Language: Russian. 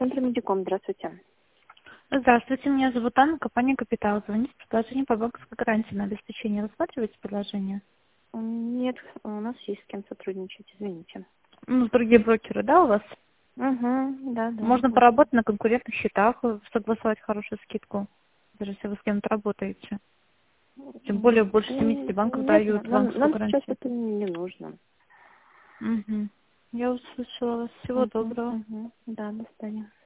Центр Медиком, здравствуйте. Здравствуйте, меня зовут Анна, компания «Капитал». Звоните с предложением по банковской гарантии на обеспечение. Рассматриваете предложение? Нет, у нас есть с кем сотрудничать, извините. Ну, другие брокеры, да, у вас? Угу, да. Можно поработать на конкурентных счетах, согласовать хорошую скидку, даже если вы с кем-то работаете. Тем более больше 70 банков Нет, дают банковскую нам сейчас гарантию. это не нужно. Угу. Я услышала вас. Всего доброго. Да, до свидания.